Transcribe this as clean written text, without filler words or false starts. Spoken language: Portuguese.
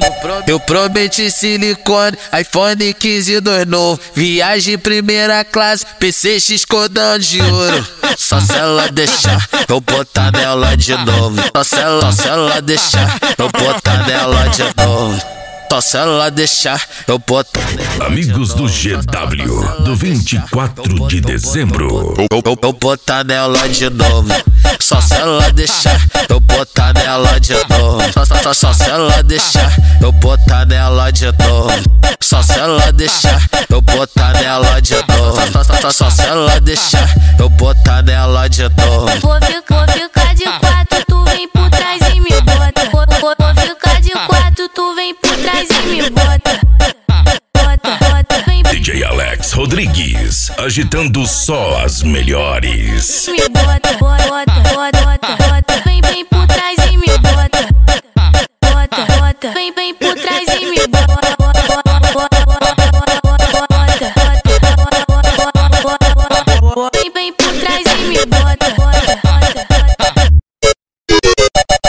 Eu prometi silicone, iPhone 15 2 novo, viagem primeira classe, PCX cordão de ouro. Só se ela deixar eu botar nela de novo. Só se ela deixar eu botar nela de novo. Só se ela deixar eu botar. Amigos do GW, do 24 de dezembro. Eu botar nela de novo. Só se ela deixar eu botar nela de novo. Só se ela deixar eu botar nela de novo. Só se ela deixar eu botar nela de novo. Só se ela deixar eu botar nela de novo. Vou ficar de quatro, tu vem por trás e me bota. Vou ficar de quatro, tu vem por trás e me bota. DJ Alex Rodrigues, agitando só as melhores. Me bota. Vem por trás e me bota. Vem por trás e me bota.